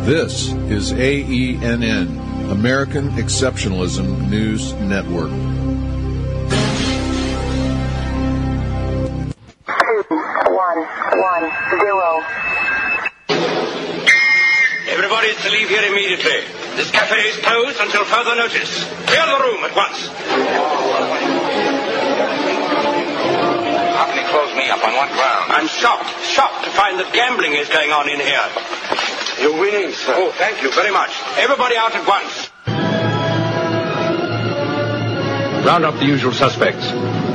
This is AENN, American Exceptionalism News Network. 2110. Everybody is to leave here immediately. This cafe is closed until further notice. Clear the room at once. How can he close me up? On what ground? I'm shocked to find that gambling is going on in here. You're winning, sir. Oh, thank you very much. Everybody out at once. Round up the usual suspects.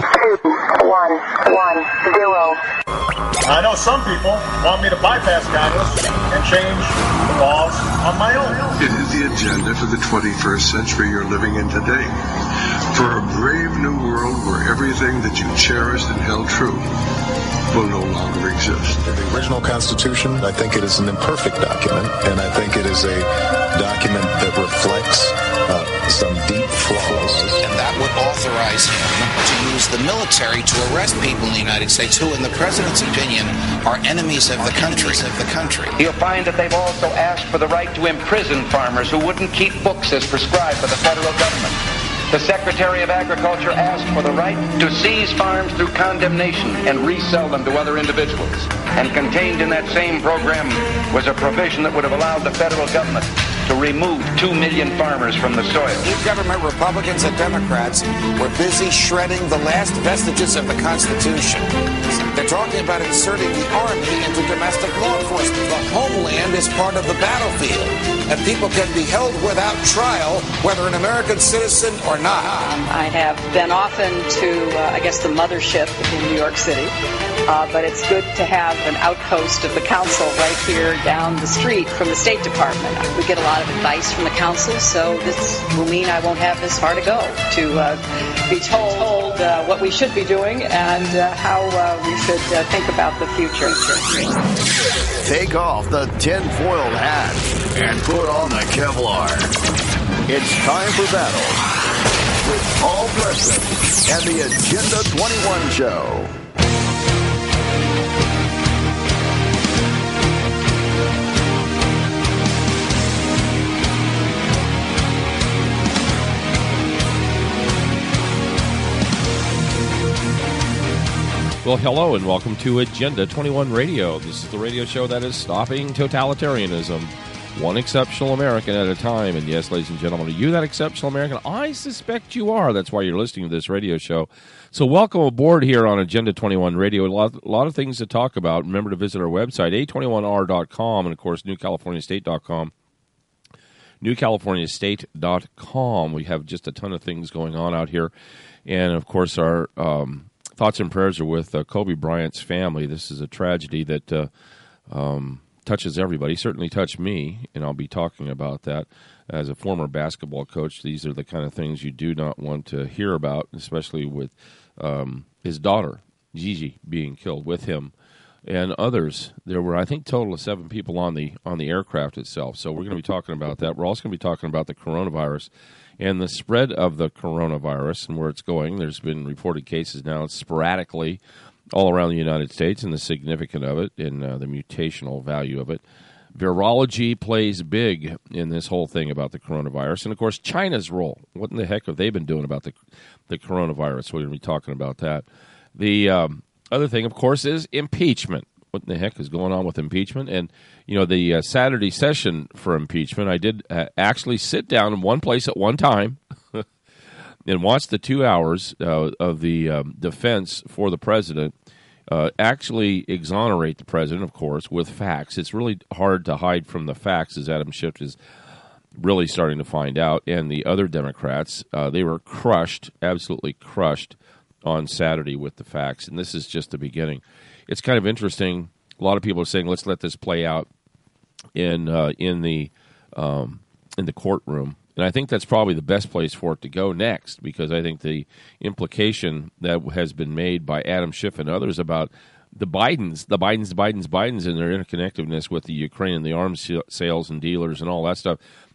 2110. I know some people want me to bypass Congress and change the laws on my own. It is the agenda for the 21st century you're living in today. For a brave new world where everything that you cherished and held true will no longer exist. The original Constitution, I think it is an imperfect document, and I think it is a document that reflects some deep flaws. And that would authorize him to use the military to arrest people in the United States who, in the president's opinion, are enemies of the country. You'll find that they've also asked for the right to imprison farmers who wouldn't keep books as prescribed by the federal government. The Secretary of Agriculture asked for the right to seize farms through condemnation and resell them to other individuals. And contained in that same program was a provision that would have allowed the federal government to remove 2 million farmers from the soil. Each government, Republicans and Democrats, were busy shredding the last vestiges of the Constitution. They're talking about inserting the Army into domestic law enforcement. The homeland is part of the battlefield, and people can be held without trial, whether an American citizen or not. I have been often to, the mothership in New York City, but it's good to have an outpost of the council right here down the street from the State Department. We get a lot of advice from the council, so this will mean I won't have this far to go to be told what we should be doing and how we should think about the future. Take off the tinfoil hat and put on the Kevlar. It's time for battle with Paul Preston and the Agenda 21 Show. Well, hello and welcome to Agenda 21 Radio. This is the radio show that is stopping totalitarianism, one exceptional American at a time. And yes, ladies and gentlemen, are you that exceptional American? I suspect you are. That's why you're listening to this radio show. So welcome aboard here on Agenda 21 Radio. A lot of things to talk about. Remember to visit our website, a21r.com, and, of course, newcaliforniastate.com. newcaliforniastate.com. We have just a ton of things going on out here. And, of course, our thoughts and prayers are with Kobe Bryant's family. This is a tragedy that touches everybody. Certainly touched me, and I'll be talking about that. As a former basketball coach, these are the kind of things you do not want to hear about, especially with his daughter, Gigi, being killed with him and others. There were, I think, total of 7 people on the aircraft itself. So we're going to be talking about that. We're also going to be talking about the coronavirus and the spread of the coronavirus and where it's going. There's been reported cases now sporadically all around the United States and the significance of it and the mutational value of it. Virology plays big in this whole thing about the coronavirus. And, of course, China's role. What in the heck have they been doing about the coronavirus? We're going to be talking about that. The other thing, of course, is impeachment. What in the heck is going on with impeachment? And, the Saturday session for impeachment, I did actually sit down in one place at one time and watch the 2 hours of the defense for the president actually exonerate the president, of course, with facts. It's really hard to hide from the facts, as Adam Schiff is really starting to find out. And the other Democrats, they were crushed, absolutely crushed on Saturday with the facts. And this is just the beginning. It's kind of interesting. A lot of people are saying, let's let this play out in the courtroom. And I think that's probably the best place for it to go next, because I think the implication that has been made by Adam Schiff and others about the Bidens, and their interconnectedness with the Ukraine and the arms sales and dealers and all that stuff,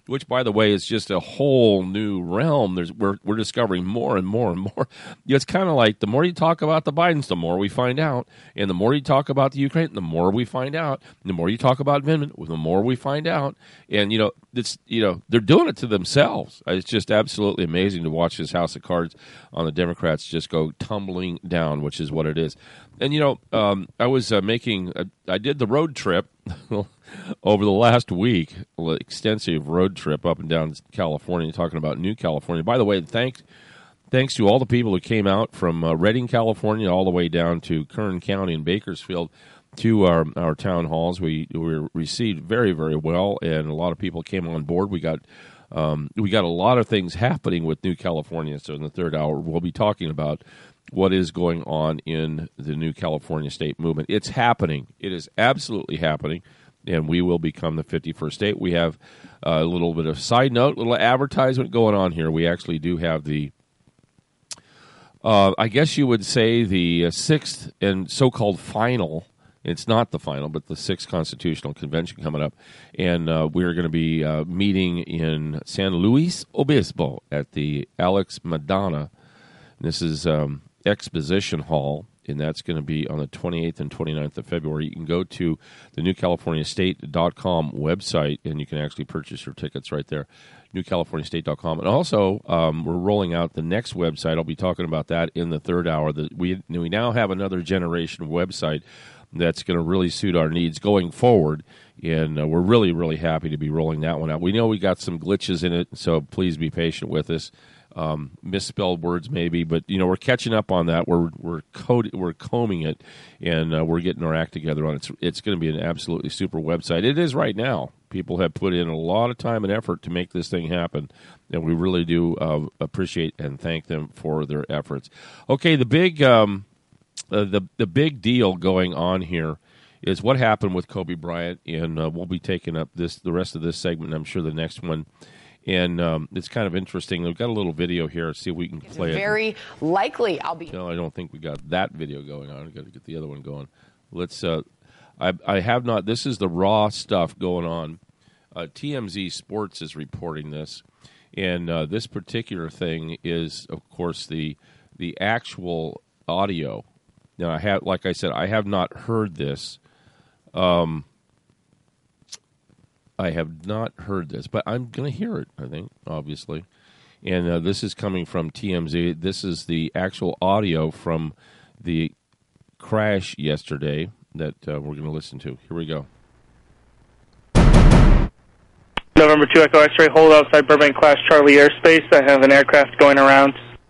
which, by the way, is just a whole new realm. We're discovering more and more and more. It's kind of like the more you talk about the Bidens, the more we find out. And the more you talk about the Ukraine, the more we find out. And the more you talk about Vindman, the more we find out. And, they're doing it to themselves. It's just absolutely amazing to watch this house of cards on the Democrats just go tumbling down, which is what it is. And, I was I did the road trip over the last week, extensive road trip up and down California, talking about New California. By the way, thanks to all the people who came out from Redding, California, all the way down to Kern County and Bakersfield to our town halls. We were received very, very well, and a lot of people came on board. We got a lot of things happening with New California. So in the third hour, we'll be talking about what is going on in the New California state movement. It's happening. It is absolutely happening, and we will become the 51st state. We have a little bit of side note, little advertisement going on here. We actually do have the, I guess you would say, the sixth and so-called final. It's not the final, but the 6th Constitutional Convention coming up. And we're going to be meeting in San Luis Obispo at the Alex Madonna. This is Exposition Hall, and that's going to be on the 28th and 29th of February. You can go to the newcaliforniastate.com website, and you can actually purchase your tickets right there, newcaliforniastate.com. And also, we're rolling out the next website. I'll be talking about that in the third hour. We now have another generation website that's going to really suit our needs going forward, and we're really, really happy to be rolling that one out. We know we got some glitches in it, so please be patient with us. Misspelled words maybe, but we're catching up on that. We're combing it, and we're getting our act together on it. It's going to be an absolutely super website. It is right now. People have put in a lot of time and effort to make this thing happen, and we really do appreciate and thank them for their efforts. Okay, the big deal going on here is what happened with Kobe Bryant, and we'll be taking up the rest of this segment, and I'm sure the next one. And it's kind of interesting. We've got a little video here. See if we can play it. Very likely I'll be... No, I don't think we got that video going on. We've got to get the other one going. Let's... I have not... This is the raw stuff going on. TMZ Sports is reporting this. And this particular thing is, of course, the actual audio. Now, like I said, I have not heard this. I have not heard this, but I'm going to hear it, I think, obviously. And this is coming from TMZ. This is the actual audio from the crash yesterday that we're going to listen to. Here we go. November 2 Echo X-ray, hold outside Burbank Class Charlie airspace. I have an aircraft going around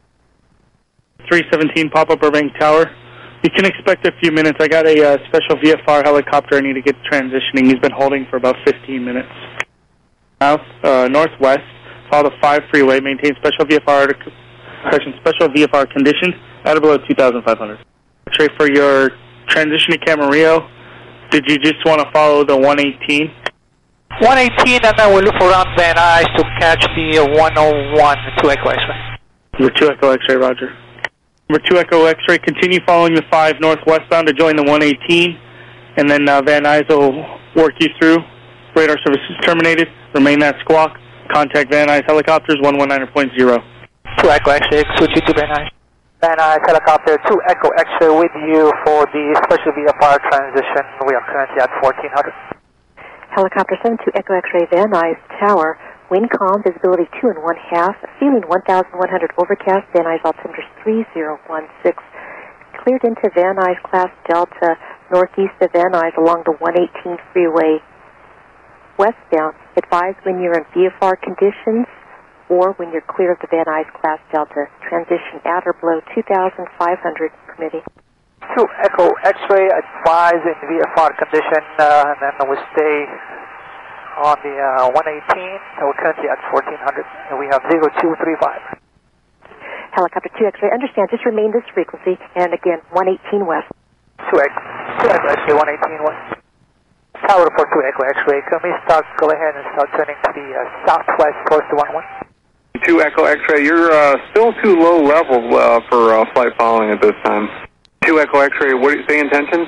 317 Papa Burbank Tower. You can expect a few minutes. I got a special VFR helicopter I need to get transitioning. He's been holding for about 15 minutes. South, northwest, follow the 5 freeway, maintain special VFR condition at or below 2,500. X-ray for your transition to Camarillo. Did you just want to follow the 118? 118, and then we'll look around Van Nuys to catch the 101 2 Echo X-ray. Number 2 Echo X-ray, roger. Number 2 Echo X-ray, continue following the 5 northwestbound to join the 118, and then Van Nuys will work you through. Radar services terminated. Remain that squawk. Contact Van Nuys helicopters 119.0. 2 Echo X-ray, switch you to Van Nuys. Van Nuys helicopter 2 Echo X-ray with you for the special VFR transition. We are currently at 1400. Helicopter 72 Echo X-ray, Van Nuys Tower. Wind calm, visibility 2 1/2, feeling 1,100 overcast, Van Nuys altimeter 3016. Cleared into Van Nuys Class Delta, northeast of Van Nuys along the 118 freeway westbound. Advise when you're in VFR conditions or when you're clear of the Van Nuys Class Delta. Transition at or below 2,500 permitting. 2 Echo X-ray, advise in VFR condition, and then we stay on the 118, so we're currently at 1400, and we have 0235. Helicopter 2 X-ray, understand, just remain this frequency, and again, 118 west. 2 Echo X-ray, 118 west. Tower for 2 Echo X-ray, can we go ahead and start turning to the southwest towards the 11? 2 Echo X-ray, you're still too low level for flight following at this time. 2 Echo X-ray, what do you say intentions?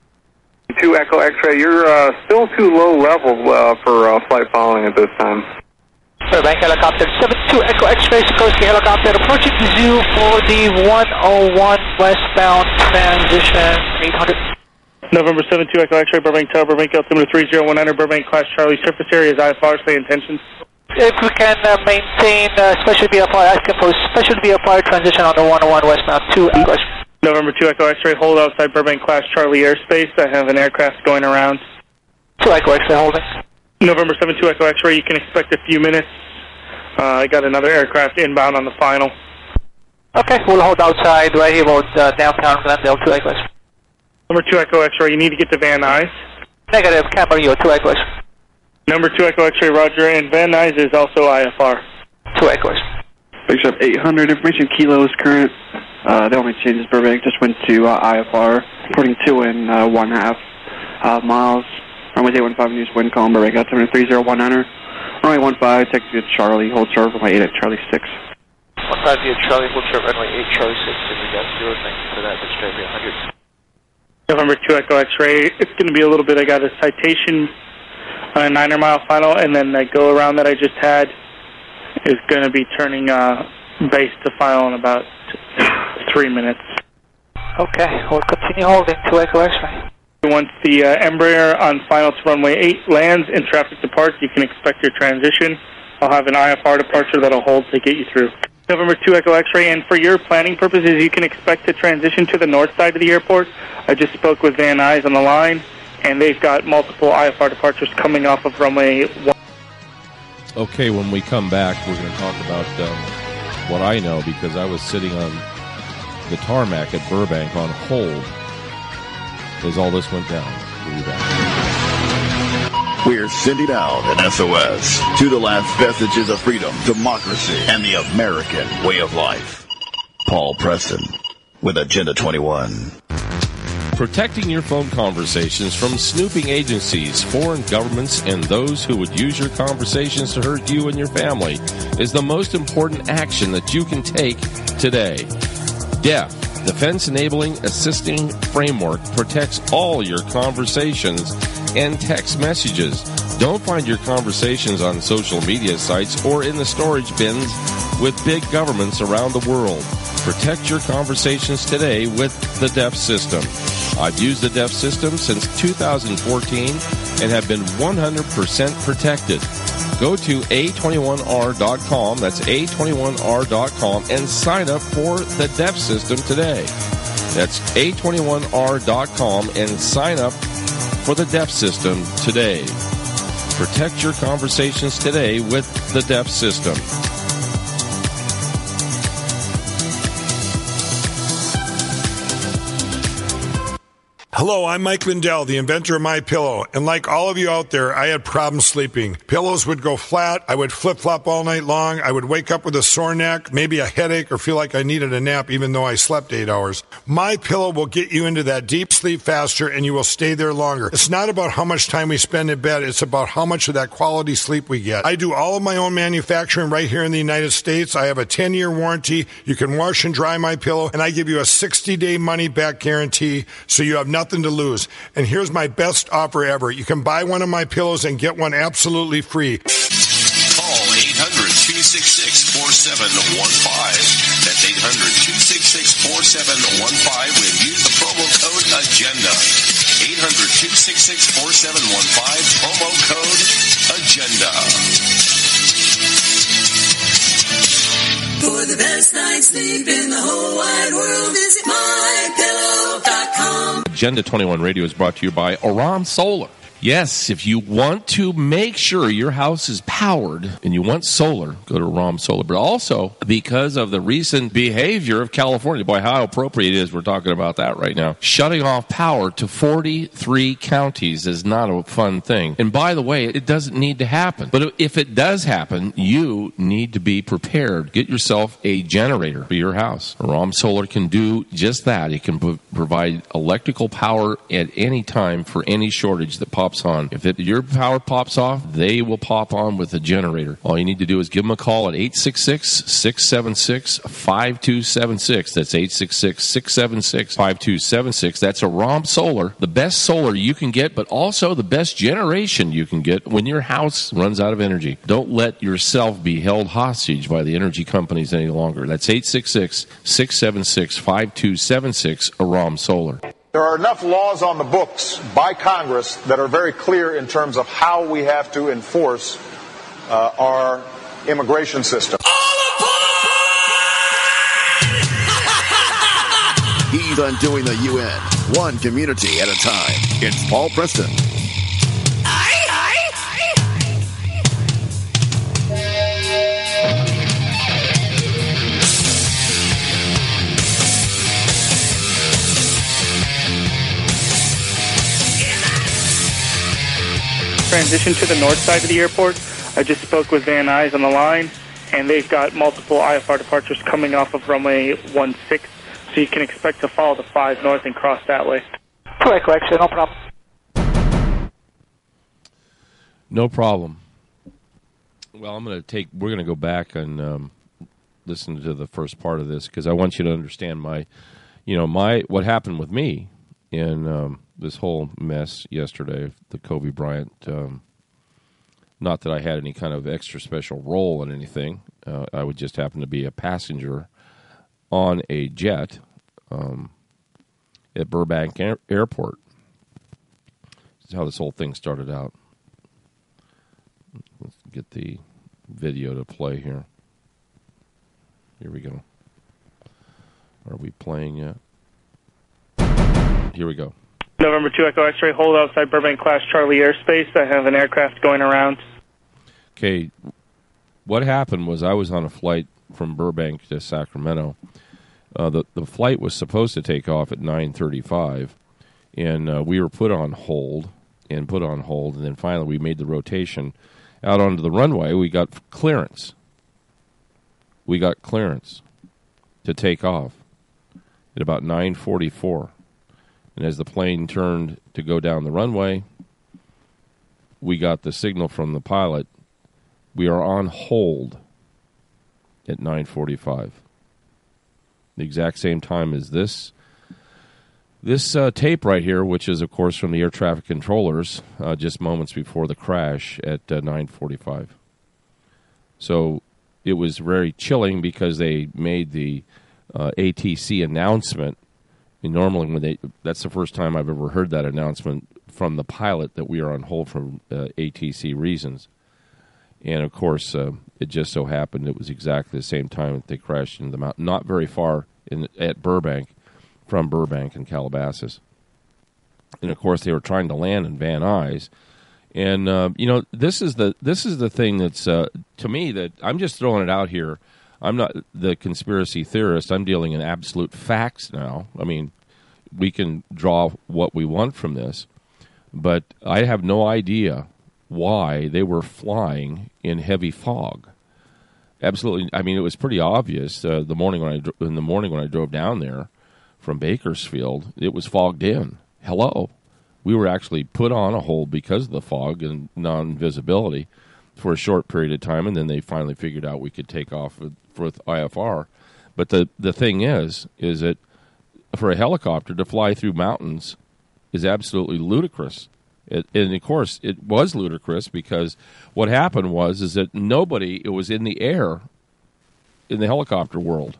2 Echo X-ray, you're still too low level for flight following at this time. Burbank helicopter 72 Echo X-ray Sikorsky helicopter approaching the zoo for the 101 westbound transition 800. November 72 Echo X-ray Burbank Tower, Burbank altimeter 3019, Burbank class Charlie, surface area is IFR, stay intentions. If we can maintain special VFR, asking for special VFR transition on the 101 westbound 2 Echo. November 2 Echo X-ray, hold outside Burbank class Charlie airspace. I have an aircraft going around. 2 Echo X-ray holding. November 72 Echo X-ray, you can expect a few minutes. I got another aircraft inbound on the final. Okay, we'll hold outside right here about downtown Glendale, 2 Echo X-ray. Number 2 Echo X-ray, you need to get to Van Nuys. Negative, Camarillo, 2 Echo X-ray. Number 2 Echo X-ray, roger, and Van Nuys is also IFR. 2 Echo X-ray. Big Shop 800, information kilos current. The only changes Burbank just went to IFR, reporting 2 and 1.5 miles. Runway 815 news wind calm, Burbank altimeter 3019. Runway 15, take to Charlie, hold short, runway 8 at Charlie 6. 15 via Charlie, hold short, runway 8, Charlie 6, and we got 0, thank you for that, that's Straight 100. November 2 Echo X-ray, it's going to be a little bit, I got a citation on a 9 mile final, and then that go around that I just had is going to be turning base to final in about 3 minutes. Okay, we'll continue holding 2 Echo X-ray. Once the Embraer on final to runway 8 lands and traffic departs, you can expect your transition. I'll have an IFR departure that'll hold to get you through. November 2 Echo X-ray, and for your planning purposes, you can expect to transition to the north side of the airport. I just spoke with Van Nuys on the line, and they've got multiple IFR departures coming off of runway 1. Okay, when we come back, we're going to talk about what I know, because I was sitting on the tarmac at Burbank on hold as all this went down. We'll be back. We're sending out an SOS to the last vestiges of freedom, democracy, and the American way of life. Paul Preston with Agenda 21. Protecting your phone conversations from snooping agencies, foreign governments, and those who would use your conversations to hurt you and your family is the most important action that you can take today. DEF, Defense Enabling Assisting Framework, protects all your conversations and text messages. Don't find your conversations on social media sites or in the storage bins with big governments around the world. Protect your conversations today with the DEF system. I've used the DEF system since 2014 and have been 100% protected. Go to A21R.com, that's A21R.com, and sign up for the DEF system today. That's A21R.com and sign up for the DEF system today. Protect your conversations today with the DEF system. Hello, I'm Mike Lindell, the inventor of MyPillow, and like all of you out there, I had problems sleeping. Pillows would go flat, I would flip-flop all night long, I would wake up with a sore neck, maybe a headache, or feel like I needed a nap even though I slept 8 hours. MyPillow will get you into that deep sleep faster, and you will stay there longer. It's not about how much time we spend in bed, it's about how much of that quality sleep we get. I do all of my own manufacturing right here in the United States. I have a 10-year warranty. You can wash and dry MyPillow, and I give you a 60-day money-back guarantee, so you have nothing to lose. And here's my best offer ever. You can buy one of my pillows and get one absolutely free. Call 800-266-4715. That's 800-266-4715 and use the promo code AGENDA. 800-266-4715, promo code AGENDA. For the best night's sleep in the whole wide world, visit MyPillow.com. Agenda 21 Radio is brought to you by Aram Solar. Yes, if you want to make sure your house is powered and you want solar, go to Aram Solar. But also, because of the recent behavior of California, boy, how appropriate it is we're talking about that right now. Shutting off power to 43 counties is not a fun thing. And by the way, it doesn't need to happen. But if it does happen, you need to be prepared. Get yourself a generator for your house. Aram Solar can do just that. It can provide electrical power at any time for any shortage that pops pops on. If your power pops off, they will pop on with a generator. All you need to do is give them a call at 866-676-5276. That's 866-676-5276. That's Aram Solar, the best solar you can get, but also the best generation you can get when your house runs out of energy. Don't let yourself be held hostage by the energy companies any longer. That's 866-676-5276, Aram Solar. There are enough laws on the books by Congress that are very clear in terms of how we have to enforce our immigration system. He's undoing the UN, one community at a time. It's Paul Preston. Transition to the north side of the airport. I just spoke with Van Nuys on the line, and they've got multiple IFR departures coming off of runway 16, so you can expect to follow the 5 north and cross that way. Correct, no problem. No problem. Well, we're going to go back and listen to the first part of this because I want you to understand what happened with me in this whole mess yesterday, the Kobe Bryant. Not that I had any kind of extra special role in anything. I would just happen to be a passenger on a jet at Burbank Airport. This is how this whole thing started out. Let's get the video to play here. Here we go. Are we playing yet? Here we go. November 2 Echo X-ray, hold outside Burbank Class Charlie airspace. I have an aircraft going around. Okay, what happened was I was on a flight from Burbank to Sacramento. The flight was supposed to take off at 9:35, and we were put on hold, and then finally we made the rotation out onto the runway. We got clearance. We got clearance to take off at about 9:44. And as the plane turned to go down the runway, we got the signal from the pilot. We are on hold at 9:45. The exact same time as this tape right here, which is, of course, from the air traffic controllers just moments before the crash at 9:45. So it was very chilling because they made the ATC announcement. And normally, that's the first time I've ever heard that announcement from the pilot that we are on hold for ATC reasons. And, of course, it just so happened it was exactly the same time that they crashed into the mountain, not very far at Burbank, from Burbank and Calabasas. And, of course, they were trying to land in Van Nuys. And, this is the thing that's, to me, that I'm just throwing it out here. I'm not the conspiracy theorist. I'm dealing in absolute facts now. I mean, we can draw what we want from this, but I have no idea why they were flying in heavy fog. Absolutely. I mean, it was pretty obvious. In the morning when I drove down there from Bakersfield, it was fogged in. Hello. We were actually put on a hold because of the fog and non-visibility for a short period of time, and then they finally figured out we could take off with IFR. But the thing is that for a helicopter to fly through mountains is absolutely ludicrous. And of course, it was ludicrous because what happened was that it was in the air in the helicopter world.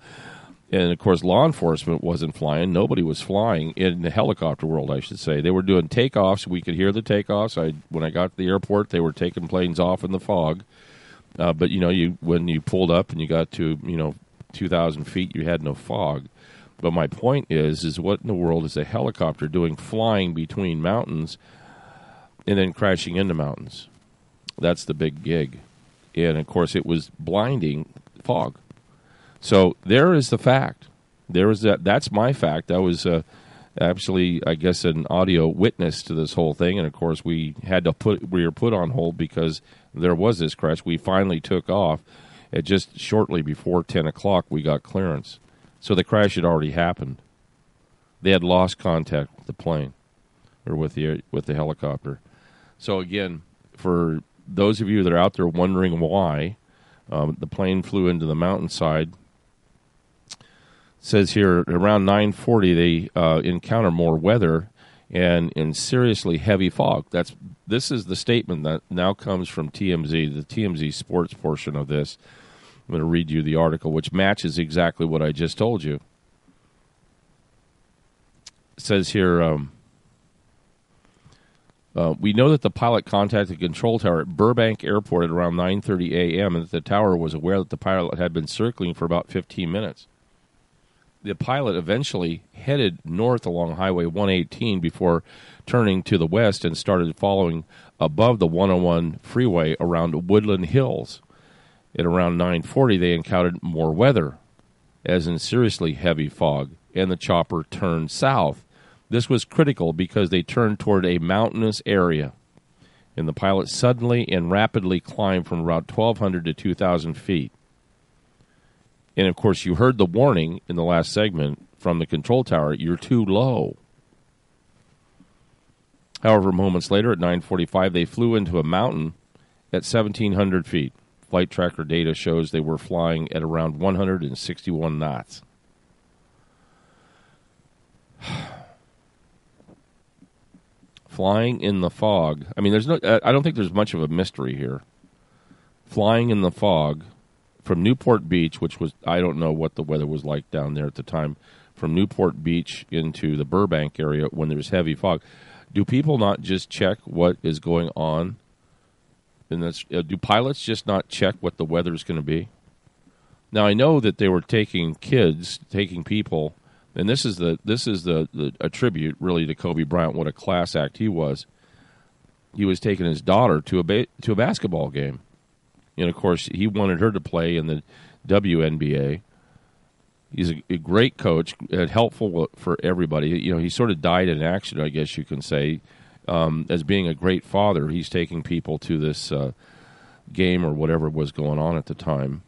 And, of course, law enforcement wasn't flying. Nobody was flying in the helicopter world, I should say. They were doing takeoffs. We could hear the takeoffs. When I got to the airport, they were taking planes off in the fog. But, when you pulled up and you got to, 2,000 feet, you had no fog. But my point is what in the world is a helicopter doing flying between mountains and then crashing into mountains? That's the big gig. And, of course, it was blinding fog. So there is the fact. There is that. That's my fact. I was actually, I guess, an audio witness to this whole thing. And, of course, we were put on hold because there was this crash. We finally took off. At just shortly before 10 o'clock, we got clearance. So the crash had already happened. They had lost contact with the plane. or with the helicopter. So again, for those of you that are out there wondering why the plane flew into the mountainside, it says here around 9:40 they encounter more weather and in seriously heavy fog. This is the statement that now comes from TMZ, the TMZ sports portion of this. I'm going to read you the article, which matches exactly what I just told you. It says here, we know that the pilot contacted the control tower at Burbank Airport at around 9:30 a.m. and that the tower was aware that the pilot had been circling for about 15 minutes. The pilot eventually headed north along Highway 118 before turning to the west and started following above the 101 freeway around Woodland Hills. At around 9:40, they encountered more weather, as in seriously heavy fog, and the chopper turned south. This was critical because they turned toward a mountainous area, and the pilot suddenly and rapidly climbed from about 1,200 to 2,000 feet. And, of course, you heard the warning in the last segment from the control tower, you're too low. However, moments later at 9:45, they flew into a mountain at 1,700 feet. Flight tracker data shows they were flying at around 161 knots. Flying in the fog. I mean, I don't think there's much of a mystery here. Flying in the fog from Newport Beach, which was, I don't know what the weather was like down there at the time, from Newport Beach into the Burbank area when there's heavy fog. Do people not just check what is going on? And do pilots just not check what the weather is going to be? Now, I know that they were taking people, and this is a tribute really to Kobe Bryant. What a class act he was. He was taking his daughter to a basketball game, and of course he wanted her to play in the WNBA. He's a great coach, helpful for everybody. You know, he sort of died in action, I guess you can say. As being a great father, he's taking people to this game or whatever was going on at the time.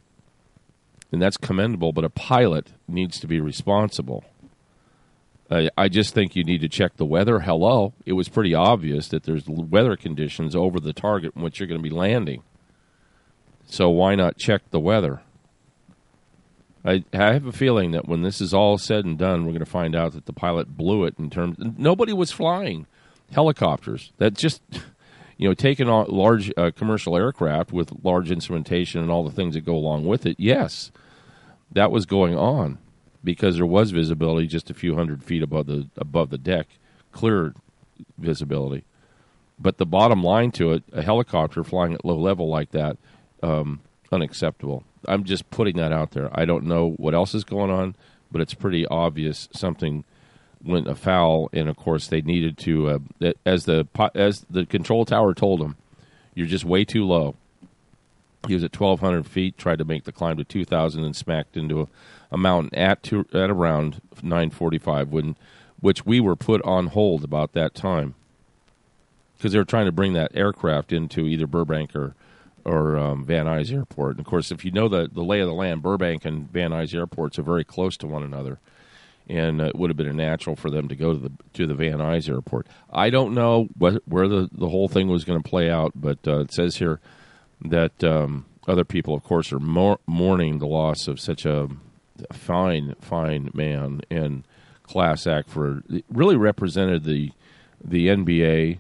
And that's commendable, but a pilot needs to be responsible. I just think you need to check the weather. Hello. It was pretty obvious that there's weather conditions over the target in which you're going to be landing. So why not check the weather? I have a feeling that when this is all said and done, we're going to find out that the pilot blew it in terms... Nobody was flying helicopters. That just, taking on large commercial aircraft with large instrumentation and all the things that go along with it, yes, that was going on because there was visibility just a few hundred feet above the deck, clear visibility. But the bottom line to it, a helicopter flying at low level like that, unacceptable. I'm just putting that out there. I don't know what else is going on, but it's pretty obvious something went afoul, and of course they needed to, as the control tower told him, you're just way too low. He was at 1,200 feet, tried to make the climb to 2,000, and smacked into a mountain at around 9:45, which we were put on hold about that time because they were trying to bring that aircraft into either Burbank or Van Nuys Airport. And of course, if you know the lay of the land, Burbank and Van Nuys Airports are very close to one another. And it would have been natural for them to go to the Van Nuys Airport. I don't know where the whole thing was going to play out, but it says here that other people, of course, are mourning the loss of such a fine man and class act for really represented the NBA,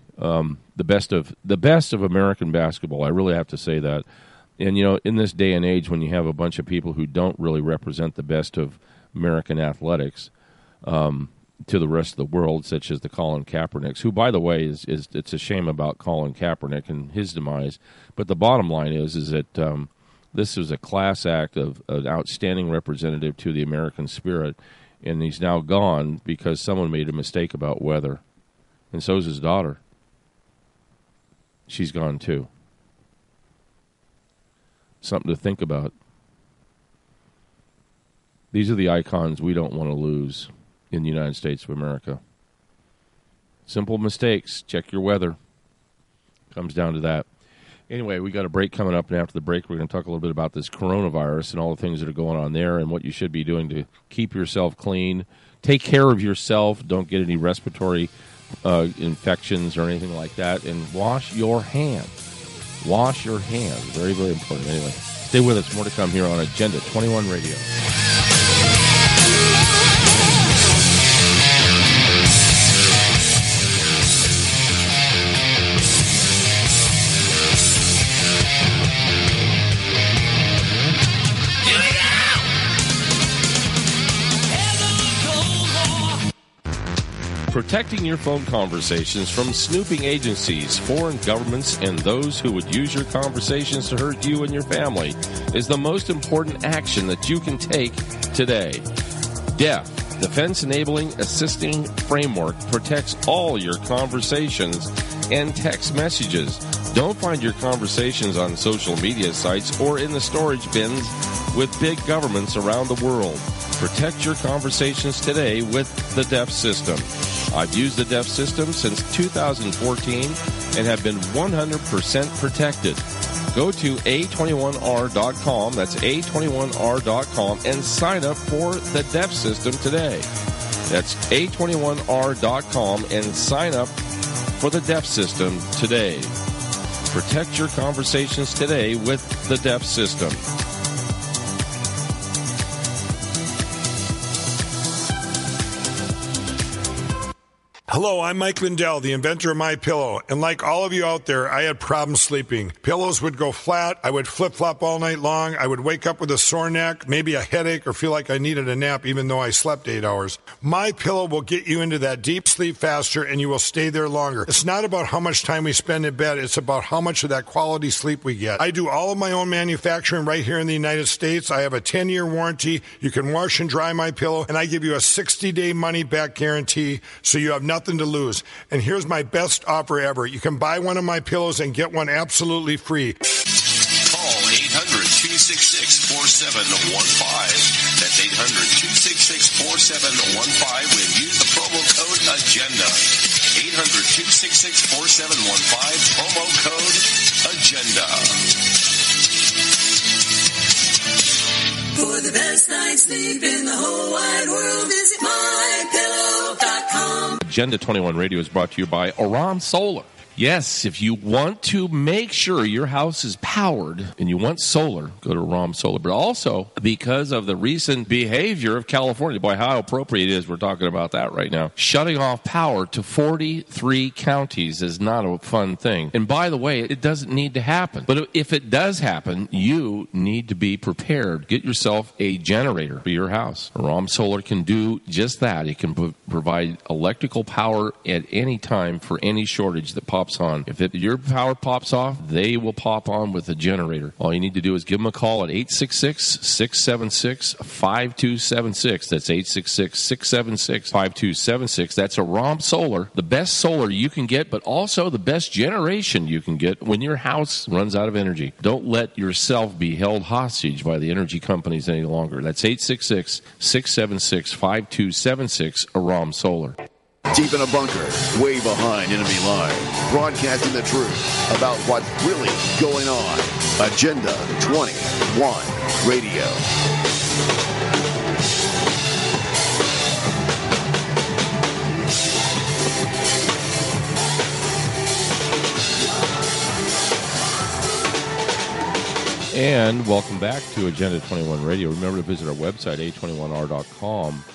the best of American basketball. I really have to say that. And in this day and age, when you have a bunch of people who don't really represent the best of American athletics to the rest of the world, such as the Colin Kaepernicks, who, by the way, is it's a shame about Colin Kaepernick and his demise. But the bottom line is that this was a class act of an outstanding representative to the American spirit, and he's now gone because someone made a mistake about weather. And so is his daughter. She's gone too. Something to think about. These are the icons we don't want to lose in the United States of America. Simple mistakes. Check your weather. Comes down to that. Anyway, we got a break coming up, and after the break, we're going to talk a little bit about this coronavirus and all the things that are going on there and what you should be doing to keep yourself clean. Take care of yourself. Don't get any respiratory infections or anything like that. And wash your hands. Wash your hands. Very, very important. Anyway, stay with us. More to come here on Agenda 21 Radio. Protecting your phone conversations from snooping agencies, foreign governments, and those who would use your conversations to hurt you and your family is the most important action that you can take today. DEF, Defense Enabling Assisting Framework, protects all your conversations and text messages. Don't find your conversations on social media sites or in the storage bins with big governments around the world. Protect your conversations today with the DEF system. I've used the DEF system since 2014 and have been 100% protected. Go to A21R.com, that's A21R.com, and sign up for the DEF system today. That's A21R.com and sign up for the DEF system today. Protect your conversations today with the DEF system. Hello, I'm Mike Lindell, the inventor of MyPillow, and like all of you out there, I had problems sleeping. Pillows would go flat, I would flip-flop all night long, I would wake up with a sore neck, maybe a headache, or feel like I needed a nap even though I slept 8 hours. MyPillow will get you into that deep sleep faster and you will stay there longer. It's not about how much time we spend in bed, it's about how much of that quality sleep we get. I do all of my own manufacturing right here in the United States. I have a 10-year warranty. You can wash and dry MyPillow, and I give you a 60-day money-back guarantee, so you have nothing to lose. And here's my best offer ever. You can buy one of my pillows and get one absolutely free. Call 800-266-4715. That's 800-266-4715 and use the promo code AGENDA. 800-266-4715, promo code AGENDA. For the best night's sleep in the whole wide world, visit MyPillow.com. Agenda 21 Radio is brought to you by Aram Solar. Yes, if you want to make sure your house is powered and you want solar, go to Aram Solar. But also, because of the recent behavior of California, boy, how appropriate it is we're talking about that right now. Shutting off power to 43 counties is not a fun thing. And by the way, it doesn't need to happen. But if it does happen, you need to be prepared. Get yourself a generator for your house. Aram Solar can do just that. It can provide electrical power at any time for any shortage that pops on. If your power pops off, they will pop on with a generator. All you need to do is give them a call at 866-676-5276. That's 866-676-5276. That's Aram Solar, the best solar you can get, but also the best generation you can get when your house runs out of energy. Don't let yourself be held hostage by the energy companies any longer. That's 866-676-5276, Aram Solar. Deep in a bunker, way behind enemy lines, broadcasting the truth about what's really going on. Agenda 21 Radio. And welcome back to Agenda 21 Radio. Remember to visit our website, a21r.com.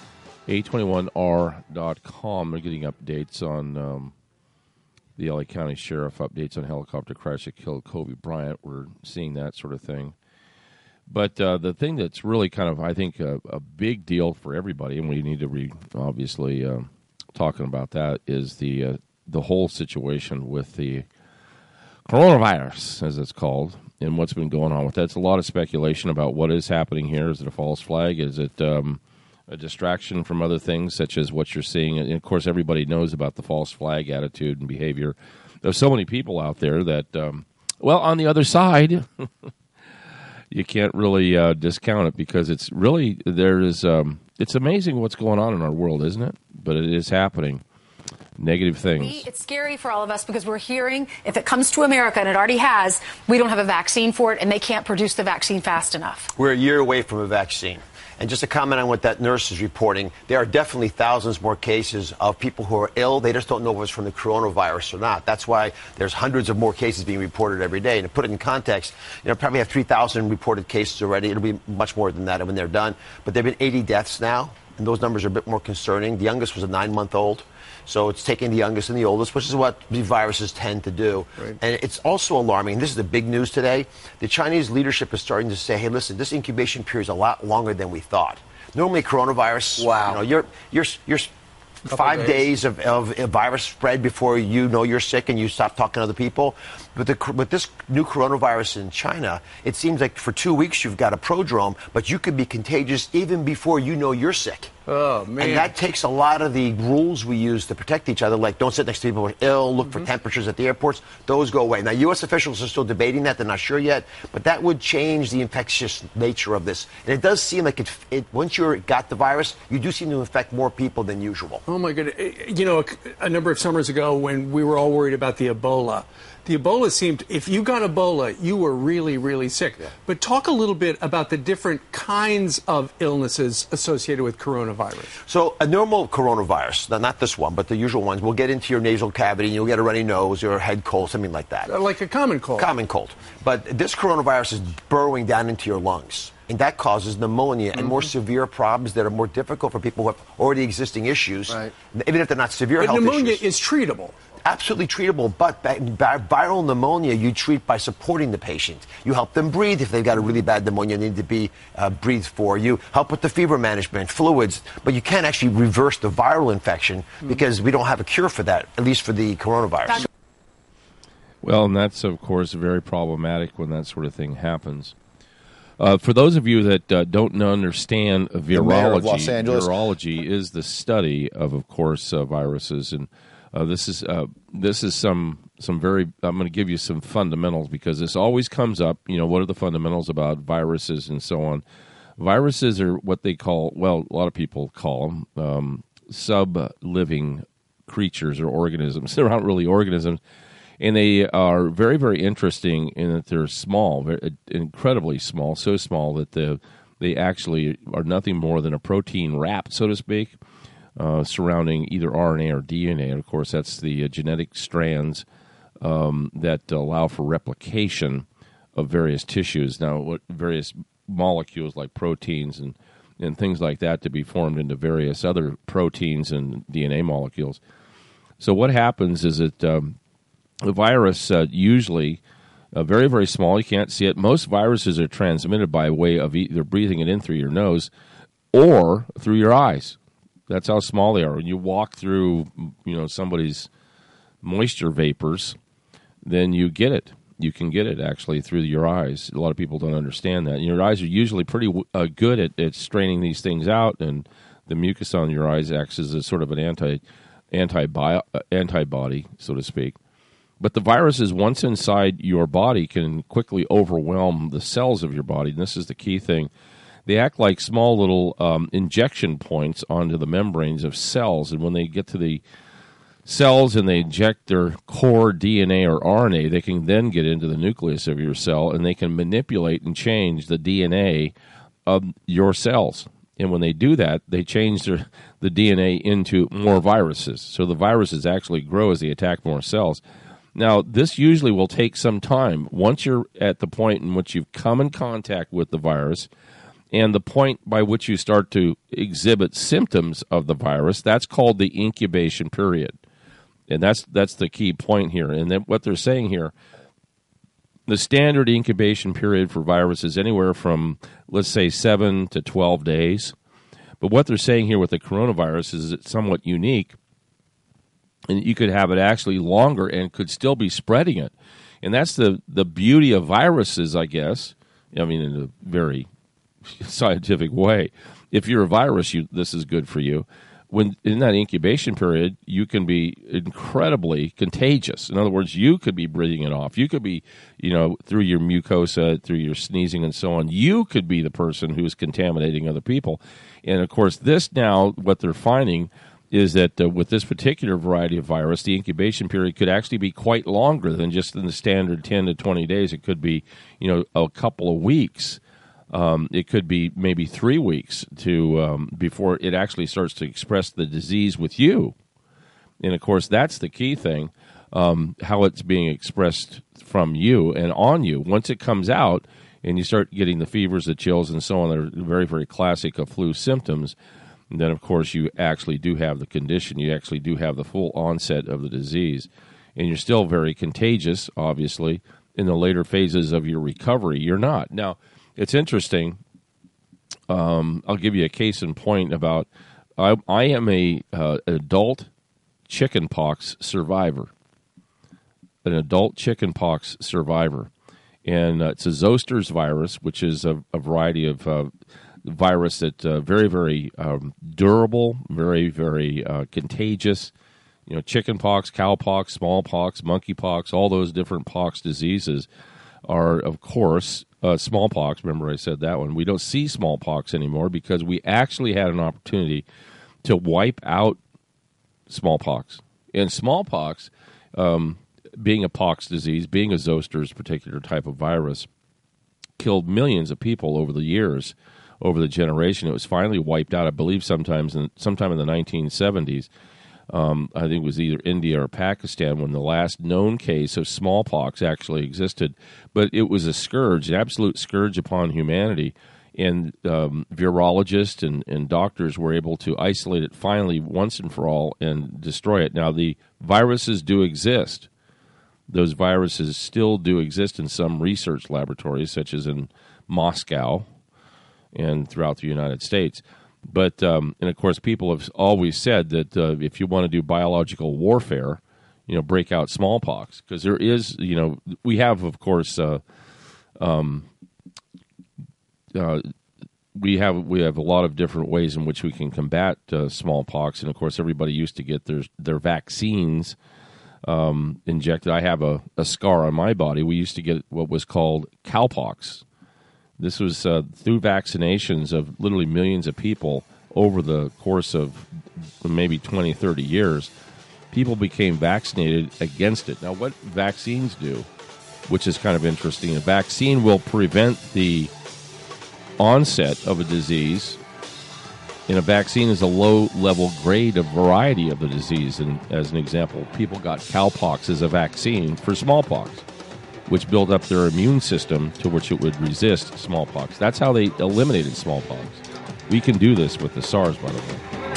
A21r.com. We're getting updates on the LA County Sheriff, updates on helicopter crash that killed Kobe Bryant. We're seeing that sort of thing. But the thing that's really kind of, I think, a big deal for everybody, and we need to be obviously talking about that, is the whole situation with the coronavirus, as it's called, and what's been going on with that. It's a lot of speculation about what is happening here. Is it a false flag? Is it a distraction from other things, such as what you're seeing? And, of course, everybody knows about the false flag attitude and behavior. There's so many people out there that, well, on the other side, you can't really discount it, because it's really, it's amazing what's going on in our world, isn't it? But it is happening. Negative things. It's scary for all of us, because we're hearing, if it comes to America, and it already has, we don't have a vaccine for it, and they can't produce the vaccine fast enough. We're a year away from a vaccine. And just to comment on what that nurse is reporting, there are definitely thousands more cases of people who are ill. They just don't know if it's from the coronavirus or not. That's why there's hundreds of more cases being reported every day. And to put it in context, probably have 3,000 reported cases already. It'll be much more than that when they're done. But there have been 80 deaths now, and those numbers are a bit more concerning. The youngest was a 9-month-old. So it's taking the youngest and the oldest, which is what these viruses tend to do. Right. And it's also alarming. This is the big news today. The Chinese leadership is starting to say, hey, listen, this incubation period is a lot longer than we thought. Normally, coronavirus, you're 5 days of a virus spread before you know you're sick and you stop talking to other people. But with this new coronavirus in China, it seems like for 2 weeks you've got a prodrome, but you could be contagious even before you know you're sick. Oh, man. And that takes a lot of the rules we use to protect each other, like don't sit next to people who are ill, look for temperatures at the airports. Those go away. Now, U.S. officials are still debating that. They're not sure yet. But that would change the infectious nature of this. And it does seem like once you've got the virus, you do seem to infect more people than usual. Oh, my goodness. A number of summers ago when we were all worried about the Ebola seemed, if you got Ebola, you were really, really sick. Yeah. But talk a little bit about the different kinds of illnesses associated with coronavirus. So a normal coronavirus, not this one, but the usual ones, will get into your nasal cavity and you'll get a runny nose or a head cold, something like that. Like a common cold. Common cold. But this coronavirus is burrowing down into your lungs. And that causes pneumonia and more severe problems that are more difficult for people who have already existing issues, even if they're not severe health issues. But pneumonia is treatable. Absolutely treatable, but viral pneumonia you treat by supporting the patient. You help them breathe if they've got a really bad pneumonia and need to be breathed for. You help with the fever management, fluids, but you can't actually reverse the viral infection because we don't have a cure for that, at least for the coronavirus. Well, and that's, of course, very problematic when that sort of thing happens. For those of you that don't understand virology, virology is the study of course, viruses, and this is some very. I'm going to give you some fundamentals because this always comes up. What are the fundamentals about viruses and so on? Viruses are what they call, well, a lot of people call them sub-living creatures or organisms. They're not really organisms. And they are very, very interesting in that they're small, incredibly small, so small that they actually are nothing more than a protein wrap, so to speak, surrounding either RNA or DNA. And, of course, that's the genetic strands that allow for replication of various tissues. Now, various molecules like proteins and things like that to be formed into various other proteins and DNA molecules. So what happens is that the virus usually very, very small. You can't see it. Most viruses are transmitted by way of either breathing it in through your nose or through your eyes. That's how small they are. When you walk through, somebody's moisture vapors, then you get it. You can get it actually through your eyes. A lot of people don't understand that. And your eyes are usually pretty good at straining these things out, and the mucus on your eyes acts as a sort of an antibody, so to speak. But the viruses, once inside your body, can quickly overwhelm the cells of your body. And this is the key thing. They act like small little injection points onto the membranes of cells. And when they get to the cells and they inject their core DNA or RNA, they can then get into the nucleus of your cell, and they can manipulate and change the DNA of your cells. And when they do that, they change the DNA into more viruses. So the viruses actually grow as they attack more cells. Now, this usually will take some time. Once you're at the point in which you've come in contact with the virus and the point by which you start to exhibit symptoms of the virus, that's called the incubation period. And that's the key point here. And then what they're saying here, the standard incubation period for viruses is anywhere from, let's say, 7 to 12 days. But what they're saying here with the coronavirus is it's somewhat unique. And you could have it actually longer and could still be spreading it. And that's the beauty of viruses, I guess. I mean, in a very scientific way. If you're a virus, this is good for you. When in that incubation period, you can be incredibly contagious. In other words, you could be breathing it off. You could be, through your mucosa, through your sneezing and so on. You could be the person who's contaminating other people. And, of course, this now, what they're finding is that with this particular variety of virus, the incubation period could actually be quite longer than just in the standard 10 to 20 days. It could be, a couple of weeks It could be maybe 3 weeks to before it actually starts to express the disease with you. And, of course, that's the key thing, how it's being expressed from you and on you. Once it comes out and you start getting the fevers, the chills, and so on, they're very, very classic of flu symptoms, and then, of course, you actually do have the condition. You actually do have the full onset of the disease. And you're still very contagious, obviously, in the later phases of your recovery. You're not. Now, it's interesting. I'll give you a case in point about I am a adult chickenpox survivor. An adult chickenpox survivor. And it's a zoster's virus, which is a variety of virus that's very, very durable, very, very contagious. You know, chickenpox, cowpox, smallpox, monkeypox, all those different pox diseases are, of course, smallpox. Remember I said that one. We don't see smallpox anymore because we actually had an opportunity to wipe out smallpox. And smallpox, being a pox disease, being a zoster's particular type of virus, killed millions of people over the years, over the generation. It was finally wiped out, I believe, sometime in the 1970s. I think it was either India or Pakistan when the last known case of smallpox actually existed. But it was a scourge, an absolute scourge upon humanity. And virologists and doctors were able to isolate it finally once and for all and destroy it. Now, the viruses do exist. Those viruses still do exist in some research laboratories, such as in Moscow and throughout the United States. But, and of course, people have always said that if you want to do biological warfare, you know, break out smallpox. Because there is, you know, we have, of course, we have a lot of different ways in which we can combat smallpox. And, of course, everybody used to get their vaccines injected. I have a scar on my body. We used to get what was called cowpox. This was through vaccinations of literally millions of people over the course of maybe 20, 30 years. People became vaccinated against it. Now, what vaccines do, which is kind of interesting, a vaccine will prevent the onset of a disease, and a vaccine is a low-level grade of variety of the disease. And as an example, people got cowpox as a vaccine for smallpox, which built up their immune system to which it would resist smallpox. That's how they eliminated smallpox. We can do this with the SARS, by the way.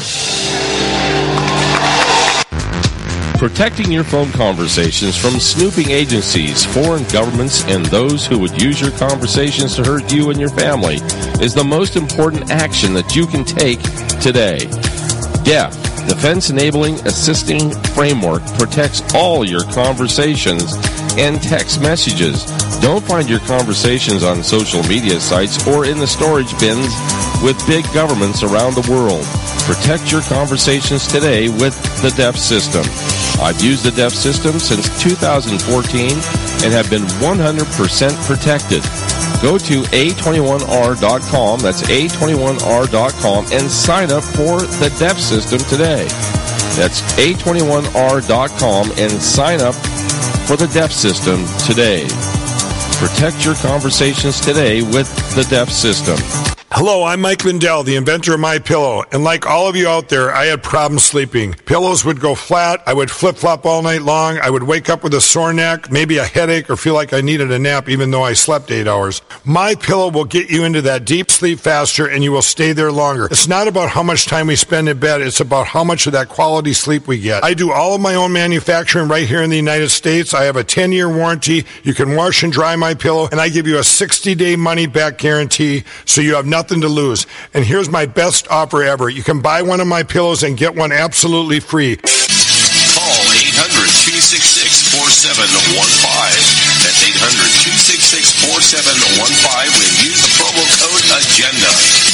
Protecting your phone conversations from snooping agencies, foreign governments, and those who would use your conversations to hurt you and your family is the most important action that you can take today. DEF, Defense Enabling Assisting Framework, protects all your conversations and text messages. Don't find your conversations on social media sites or in the storage bins with big governments around the world. Protect your conversations today with the DEF system. I've used the DEF system since 2014 and have been 100% protected. Go to A21R.com, that's A21R.com, and sign up for the DEF system today. That's A21R.com and sign up for the DEF system today. Protect your conversations today with the DEF system. Hello, I'm Mike Lindell, the inventor of MyPillow, and like all of you out there, I had problems sleeping. Pillows would go flat, I would flip-flop all night long, I would wake up with a sore neck, maybe a headache, or feel like I needed a nap even though I slept 8 hours. MyPillow will get you into that deep sleep faster and you will stay there longer. It's not about how much time we spend in bed, it's about how much of that quality sleep we get. I do all of my own manufacturing right here in the United States. I have a 10-year warranty. You can wash and dry MyPillow, and I give you a 60-day money-back guarantee, so you have nothing to lose. And here's my best offer ever. You can buy one of my pillows and get one absolutely free. Call 800-266-4715. That's 800-266-4715 and use the promo code AGENDA.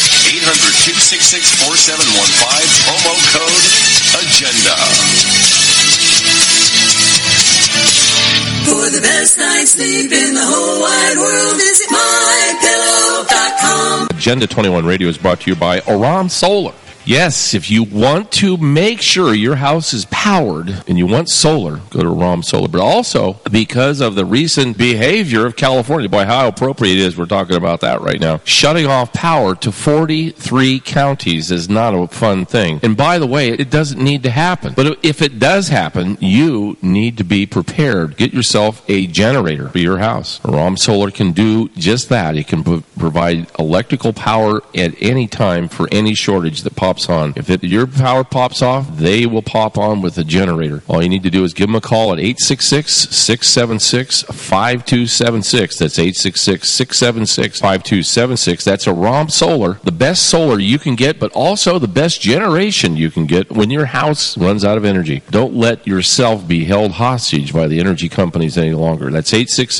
800-266-4715, promo code AGENDA. For the best night's sleep in the whole wide world, visit MyPillow.com. Agenda 21 Radio is brought to you by Oran Solar. Yes, if you want to make sure your house is powered and you want solar, go to ROM Solar. But also, because of the recent behavior of California, boy, how appropriate it is we're talking about that right now. Shutting off power to 43 counties is not a fun thing. And by the way, it doesn't need to happen. But if it does happen, you need to be prepared. Get yourself a generator for your house. ROM Solar can do just that. It can provide electrical power at any time for any shortage that pops on. If your power pops off, they will pop on with a generator. All you need to do is give them a call at 866-676-5276. That's 866-676-5276. That's a ROM Solar, the best solar you can get, but also the best generation you can get when your house runs out of energy. Don't let yourself be held hostage by the energy companies any longer. That's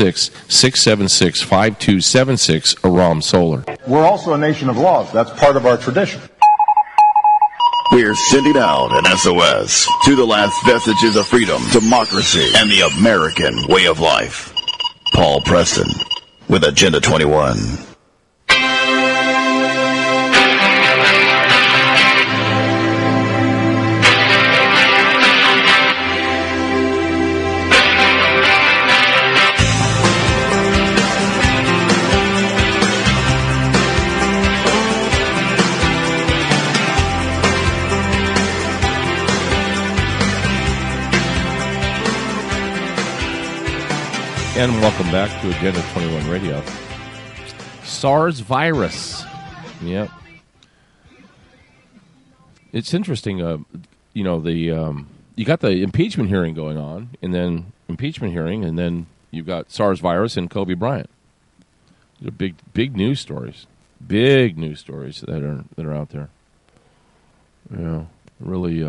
866-676-5276, a ROM Solar. We're also a nation of laws. That's part of our tradition. We're sending out an SOS to the last vestiges of freedom, democracy, and the American way of life. Paul Preston with Agenda 21. And welcome back to Agenda 21 Radio. SARS virus. Yep. It's interesting, you got the impeachment hearing going on, and then impeachment hearing, and then you've got SARS virus and Kobe Bryant. They're big news stories. Big news stories that are out there. Yeah, really,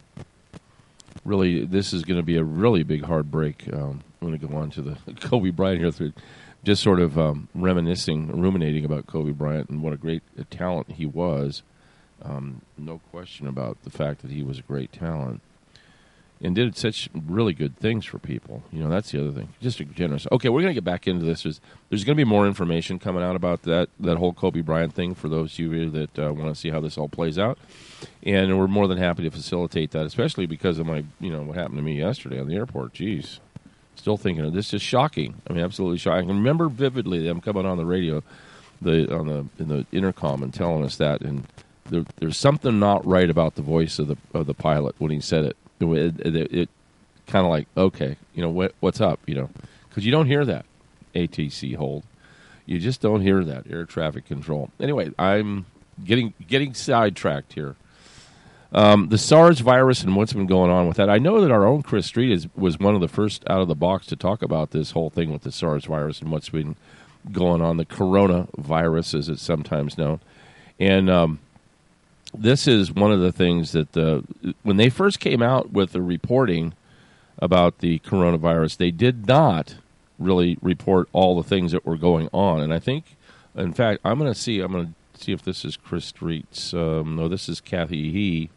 this is going to be a really big hard break. I'm going to go on to the Kobe Bryant here, through just sort of ruminating about Kobe Bryant and what a great talent he was. No question about the fact that he was a great talent and did such really good things for people. That's the other thing. Just generous. Okay, we're going to get back into this. There's going to be more information coming out about that whole Kobe Bryant thing for those of you that want to see how this all plays out. And we're more than happy to facilitate that, especially because of my, what happened to me yesterday on the airport. Jeez. Still thinking of this. Is shocking. I mean, absolutely shocking. I can remember vividly them coming on the radio, in the intercom, and telling us that. And there's something not right about the voice of the pilot when he said it. It kind of like, okay, what's up? Because you don't hear that ATC hold. You just don't hear that air traffic control. Anyway, I'm getting sidetracked here. The SARS virus and what's been going on with that. I know that our own Chris Street was one of the first out of the box to talk about this whole thing with the SARS virus and what's been going on, the coronavirus, as it's sometimes known. And this is one of the things that when they first came out with the reporting about the coronavirus, they did not really report all the things that were going on. And I think, in fact, I'm going to see if this is Chris Street's. No, this is Kathy He.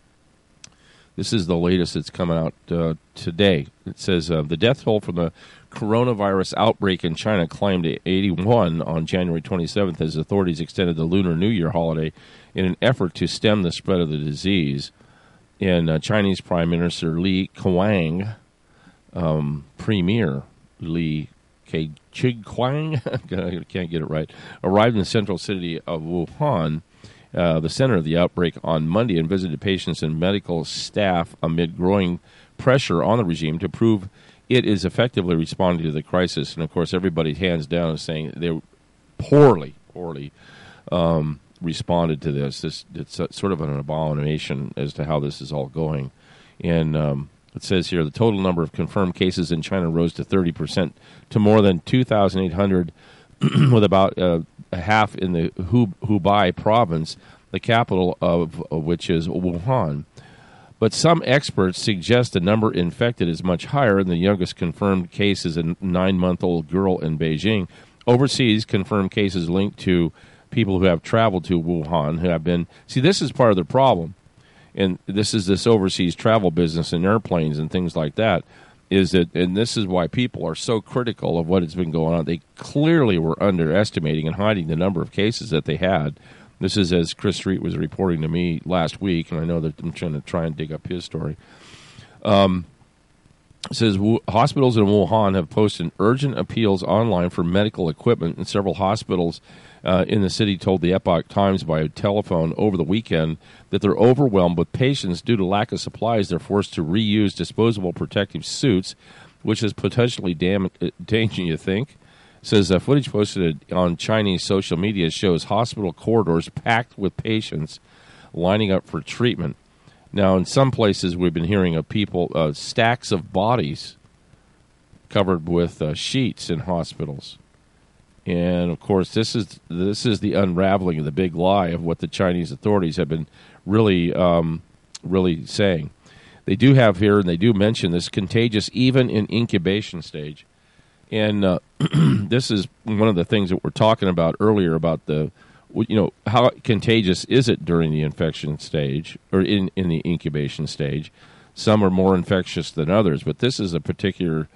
This is the latest that's coming out today. It says the death toll from the coronavirus outbreak in China climbed to 81 on January 27th as authorities extended the Lunar New Year holiday in an effort to stem the spread of the disease. And Chinese Prime Minister Li Keqiang, Premier Li Keqiang, I can't get it right, arrived in the central city of Wuhan, the center of the outbreak, on Monday, and visited patients and medical staff amid growing pressure on the regime to prove it is effectively responding to the crisis. And, of course, everybody hands down is saying they poorly responded to this. It's sort of an abomination as to how this is all going. And it says here the total number of confirmed cases in China rose to 30% to more than 2,800, with about half in the Hubei province, the capital of which is Wuhan. But some experts suggest the number infected is much higher, and the youngest confirmed case is a 9-month-old girl in Beijing. Overseas, confirmed cases linked to people who have traveled to Wuhan, who have been... See, this is part of the problem, and this is this overseas travel business and airplanes and things like that, is that, and this is why people are so critical of what has been going on. They clearly were underestimating and hiding the number of cases that they had. This is as Chris Street was reporting to me last week, and I know that I'm trying to dig up his story. It says hospitals in Wuhan have posted urgent appeals online for medical equipment, and several hospitals in the city told the Epoch Times by telephone over the weekend that they're overwhelmed with patients due to lack of supplies. They're forced to reuse disposable protective suits, which is potentially damaging, you think. It says footage posted on Chinese social media shows hospital corridors packed with patients lining up for treatment. Now, in some places, we've been hearing of people, stacks of bodies covered with sheets in hospitals. And, of course, this is the unraveling of the big lie of what the Chinese authorities have been really saying. They do have here, and they do mention this, contagious even in incubation stage. And this is one of the things that we're talking about earlier about how contagious is it during the infection stage or in the incubation stage. Some are more infectious than others, but this is a particular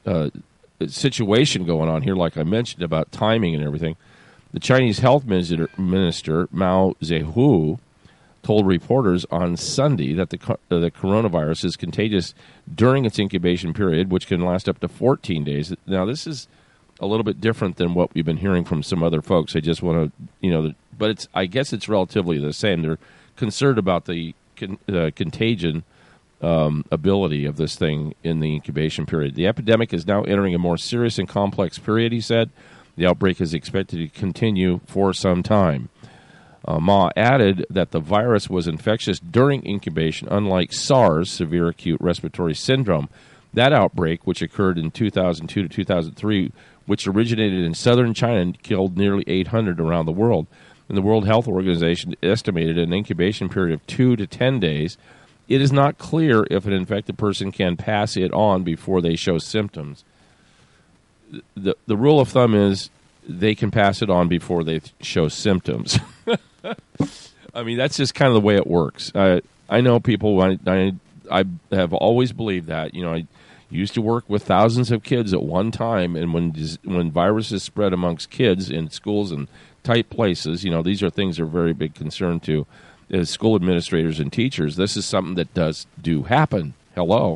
situation going on here, like I mentioned, about timing and everything. The Chinese health minister Mao Zedong told reporters on Sunday that the coronavirus is contagious during its incubation period, which can last up to 14 days. Now, this is a little bit different than what we've been hearing from some other folks. I just want to, but I guess it's relatively the same. They're concerned about the contagion ability of this thing in the incubation period. The epidemic is now entering a more serious and complex period, he said. The outbreak is expected to continue for some time. Ma added that the virus was infectious during incubation, unlike SARS, severe acute respiratory syndrome. That outbreak, which occurred in 2002 to 2003, which originated in southern China and killed nearly 800 around the world. And the World Health Organization estimated an incubation period of 2 to 10 days. It is not clear if an infected person can pass it on before they show symptoms. The rule of thumb is they can pass it on before they show symptoms. I mean, that's just kind of the way it works. I know people, I have always believed that. I used to work with thousands of kids at one time, and when viruses spread amongst kids in schools and tight places, these are things that are very big concern to as school administrators and teachers. This is something that does happen. Hello.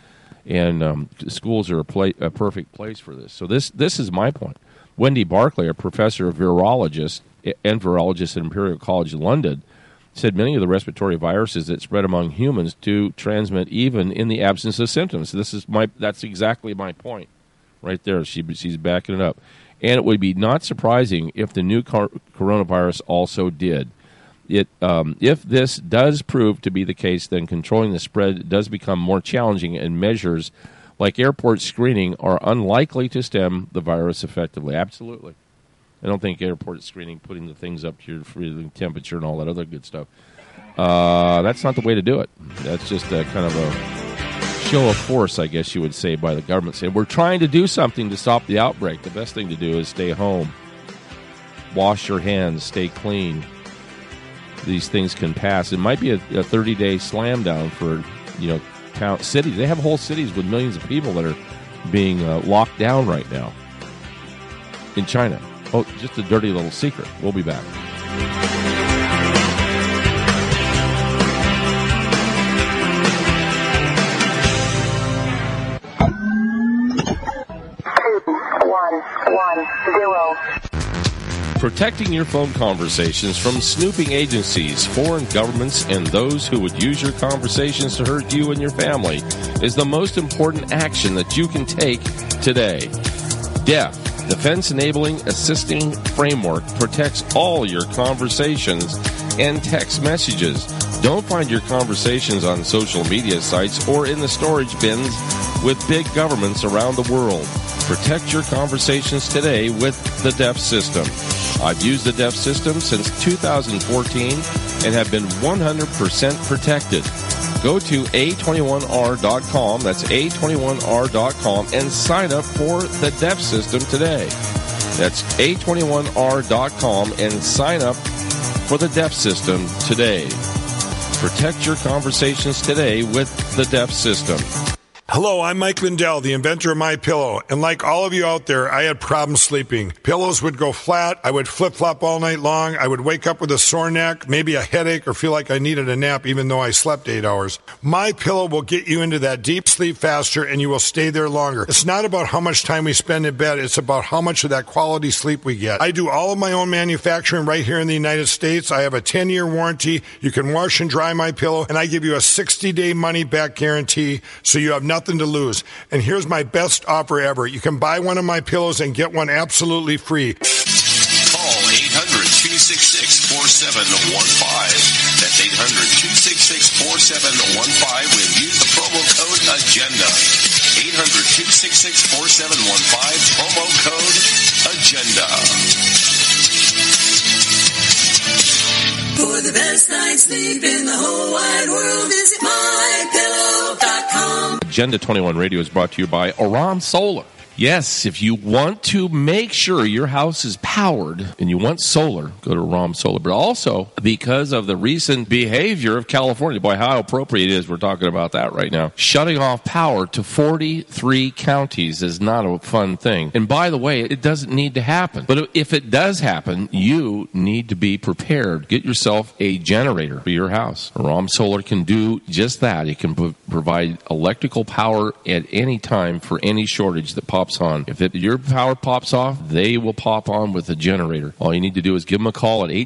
And schools are a perfect place for this. So this is my point. Wendy Barclay, a professor of virologist and virologist at Imperial College London, said many of the respiratory viruses that spread among humans do transmit even in the absence of symptoms. That's exactly my point right there. She's backing it up. And it would be not surprising if the new coronavirus also did. If this does prove to be the case, then controlling the spread does become more challenging, and measures like airport screening are unlikely to stem the virus effectively. Absolutely. I don't think airport screening, putting the things up to your freezing temperature and all that other good stuff, that's not the way to do it. That's just a kind of a show of force, I guess you would say, by the government saying, we're trying to do something to stop the outbreak. The best thing to do is stay home. Wash your hands. Stay clean. These things can pass. It might be a 30-day slam down for, cities. They have whole cities with millions of people that are being locked down right now in China. Oh, just a dirty little secret. We'll be back. Protecting your phone conversations from snooping agencies, foreign governments, and those who would use your conversations to hurt you and your family is the most important action that you can take today. DEF, Defense Enabling Assisting Framework, protects all your conversations and text messages. Don't find your conversations on social media sites or in the storage bins with big governments around the world. Protect your conversations today with the DEF system. I've used the DEF system since 2014 and have been 100% protected. Go to A21R.com, that's A21R.com, and sign up for the DEF system today. That's A21R.com and sign up for the DEF system today. Protect your conversations today with the DEF system. Hello, I'm Mike Lindell, the inventor of MyPillow, and like all of you out there, I had problems sleeping. Pillows would go flat, I would flip-flop all night long, I would wake up with a sore neck, maybe a headache, or feel like I needed a nap even though I slept 8 hours. MyPillow will get you into that deep sleep faster, and you will stay there longer. It's not about how much time we spend in bed, it's about how much of that quality sleep we get. I do all of my own manufacturing right here in the United States. I have a 10-year warranty. You can wash and dry MyPillow, and I give you a 60-day money-back guarantee, so you have nothing to lose. And here's my best offer ever. You can buy one of my pillows and get one absolutely free. Call 800-266-4715. That's 800-266-4715 when you use the promo code AGENDA. 800-266-4715, promo code AGENDA. For the best night's sleep in the whole wide world, visit mypillow.com. Agenda 21 Radio is brought to you by Aram Solar. Yes, if you want to make sure your house is powered and you want solar, go to Aram Solar. But also, because of the recent behavior of California, boy, how appropriate it is we're talking about that right now. Shutting off power to 43 counties is not a fun thing. And by the way, it doesn't need to happen. But if it does happen, you need to be prepared. Get yourself a generator for your house. Aram Solar can do just that. It can provide electrical power at any time for any shortage that pops on. If your power pops off, they will pop on with a generator. All you need to do is give them a call at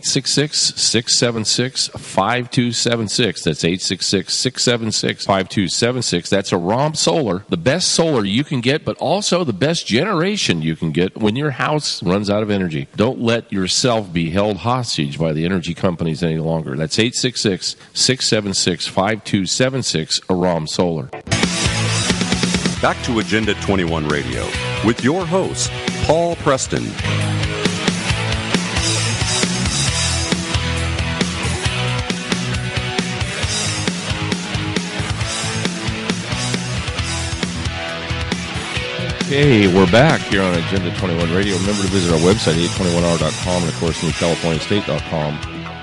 866-676-5276. That's 866-676-5276. That's Aram Solar, the best solar you can get, but also the best generation you can get when your house runs out of energy. Don't let yourself be held hostage by the energy companies any longer. That's 866-676-5276, Aram Solar. Back to Agenda 21 Radio with your host, Paul Preston. Okay, we're back here on Agenda 21 Radio. Remember to visit our website, 821hour.com, and of course, newcaliforniastate.com.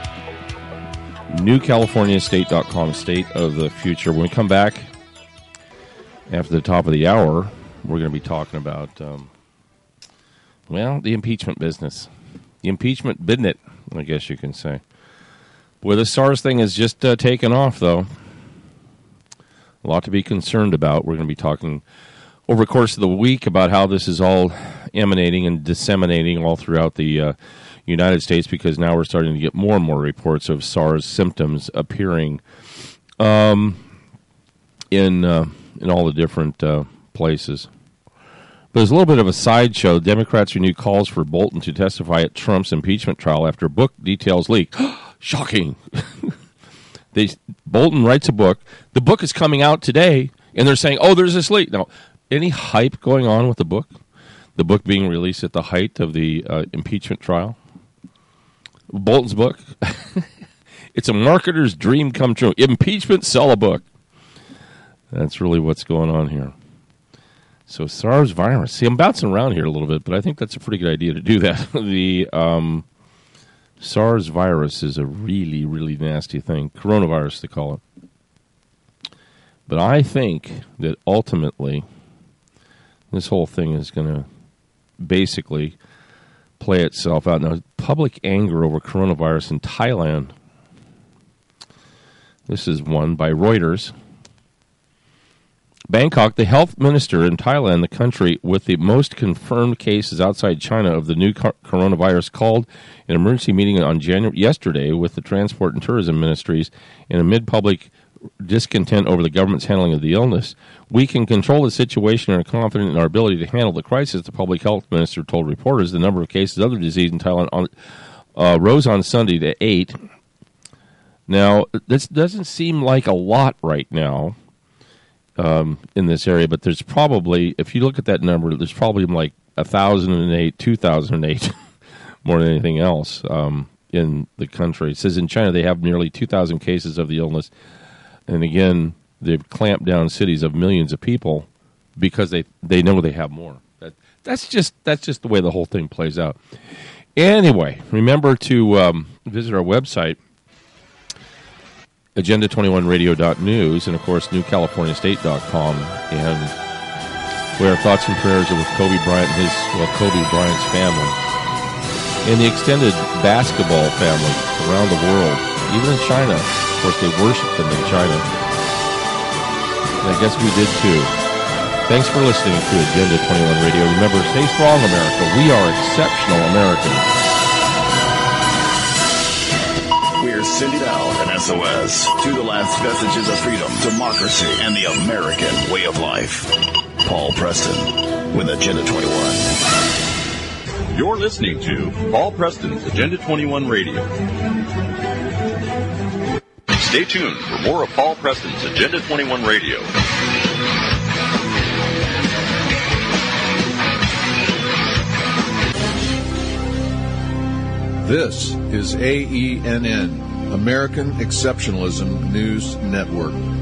Newcaliforniastate.com, state of the future. When we come back, after the top of the hour, we're going to be talking about, the impeachment business. The impeachment business, I guess you can say. Boy, the SARS thing has just taken off, though. A lot to be concerned about. We're going to be talking over the course of the week about how this is all emanating and disseminating all throughout the United States, because now we're starting to get more and more reports of SARS symptoms appearing in all the different places. But there's a little bit of a sideshow. Democrats renew calls for Bolton to testify at Trump's impeachment trial after book details leak. Shocking. Bolton writes a book. The book is coming out today, and they're saying, there's this leak. Now, any hype going on with the book? The book being released at the height of the impeachment trial? Bolton's book? It's a marketer's dream come true. Impeachment, sell a book. That's really what's going on here. So SARS virus. See, I'm bouncing around here a little bit, but I think that's a pretty good idea to do that. The SARS virus is a really, really nasty thing. Coronavirus, they call it. But I think that ultimately this whole thing is going to basically play itself out. Now, public anger over coronavirus in Thailand. This is one by Reuters. Bangkok, the health minister in Thailand, the country with the most confirmed cases outside China of the new coronavirus, called an emergency meeting on yesterday with the transport and tourism ministries, and amid public discontent over the government's handling of the illness. We can control the situation and are confident in our ability to handle the crisis, the public health minister told reporters. The number of cases of the disease in Thailand rose on Sunday to 8. Now, this doesn't seem like a lot right now in this area, but there's probably, if you look at that number, there's probably like 1,008, 2,008 more than anything else in the country. It says in China they have nearly 2,000 cases of the illness. And again, they've clamped down cities of millions of people because they know they have more. That's just the way the whole thing plays out. Anyway, remember to visit our website agenda21radio.news, and, of course, newcaliforniastate.com. And our thoughts and prayers are with Kobe Bryant and Kobe Bryant's family. And the extended basketball family around the world, even in China. Of course, they worship them in China. And I guess we did too. Thanks for listening to Agenda 21 Radio. Remember, stay strong, America. We are exceptional Americans. We're sending out an SOS to the last vestiges of freedom, democracy, and the American way of life. Paul Preston with Agenda 21. You're listening to Paul Preston's Agenda 21 Radio. Stay tuned for more of Paul Preston's Agenda 21 Radio. This is AENN, American Exceptionalism News Network.